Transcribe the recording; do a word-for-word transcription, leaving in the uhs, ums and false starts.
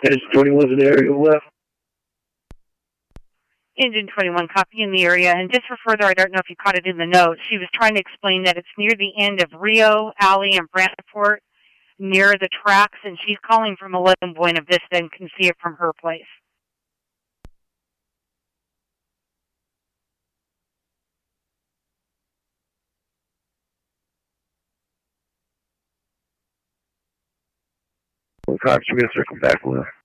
Engine twenty-one's in the area left. Engine twenty-one, copy in the area. And just for further, I don't know if you caught it in the notes, she was trying to explain that it's near the end of Rio, Alley, and Brantford, near the tracks, and she's calling from eleven Buena Vista and can see it from her place. Well, Cox, we're going to circle back left.